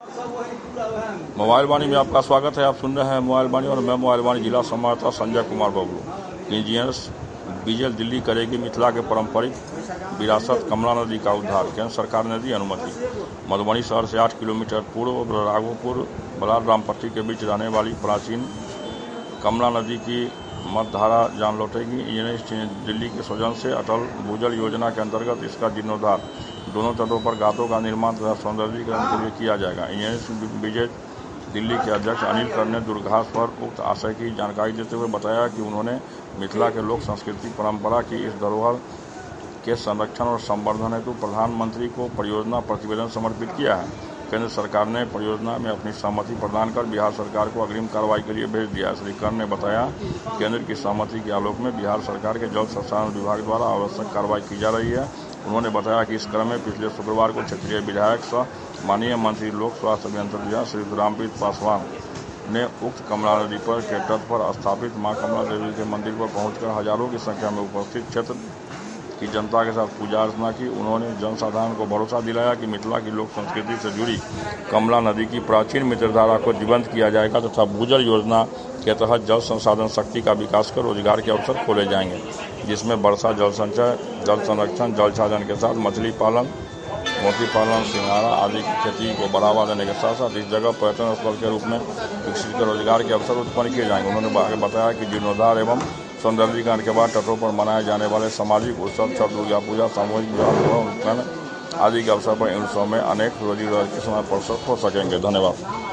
Mobile वाणी में आपका स्वागत है। आप सुन रहे हैं मोबाइल वाणी और मैं मोबाइल वाणी जिला संवाददाता संजय कुमार बबलू। इंजीनियर्स बीजेल दिल्ली करेगी मिथिला के पारंपरिक विरासत कमला नदी का उद्धार, केंद्र सरकार ने दी अनुमति। मधुबनी शहर से 8 किलोमीटर पूर्व राघोपुर बलार रामपट्टी के बीच रहने वाली प्राचीन कमला नदी की मतधारा जान लौटेगी। इंजीनियर्स दिल्ली के सौजन्य से अटल भूजल योजना के अंतर्गत इसका जीर्णोद्धार, दोनों तटों पर घाटों का निर्माण तथा सौंदर्यीकरण के लिए किया जाएगा। इंजीनियर्स बीजेल दिल्ली के अध्यक्ष अनिल कर ने दूरभाष पर उक्त आशय की जानकारी देते हुए बताया कि उन्होंने मिथिला के लोक संस्कृति परंपरा की इस धरोहर के संरक्षण और संवर्धन हेतु प्रधानमंत्री को परियोजना प्रतिवेदन समर्पित किया है। केंद्र सरकार ने परियोजना में अपनी सहमति प्रदान कर बिहार सरकार को अग्रिम कार्रवाई के लिए भेज दिया। श्री कर ने बताया, केंद्र की सहमति के आलोक में बिहार सरकार के जल संसाधन विभाग द्वारा आवश्यक कार्रवाई की जा रही है। उन्होंने बताया कि इस क्रम में पिछले शुक्रवार को क्षेत्रीय विधायक सह माननीय मंत्री लोक स्वास्थ्य अभियंत्रण श्री रामप्रीत पासवान ने उक्त कमला नदी पर के तट पर स्थापित मां कमला देवी के मंदिर पर पहुंचकर हजारों की संख्या में उपस्थित क्षेत्र की जनता के साथ पूजा अर्चना की। उन्होंने जनसाधारण को भरोसा दिलाया कि मिथिला की लोक संस्कृति से जुड़ी कमला नदी की प्राचीन मित्रधारा को जीवंत किया जाएगा तथा भूजल योजना के तहत जल संसाधन शक्ति का विकास कर रोजगार के अवसर खोले जाएंगे, जिसमें वर्षा जल संचय, जल संरक्षण, जल छाजन के साथ मछली पालन, मोती पालन, सिंघाड़ा आदि की खेती को बढ़ावा देने के साथ साथ इस जगह पर्यटन स्थल के रूप में विकसित कर रोजगार के अवसर उत्पन्न किए जाएंगे। उन्होंने बताया कि जीर्णोद्धार एवं सौंदर्यीकरण के बाद तटों पर मनाए जाने वाले सामाजिक उत्सव, छठ, दुर्गा पूजा, सामूहिक विवाह उत्पन्न आदि के अवसर पर इन उत्सव में अनेक रोजी रोजगार के समय अवसर हो सकेंगे। धन्यवाद।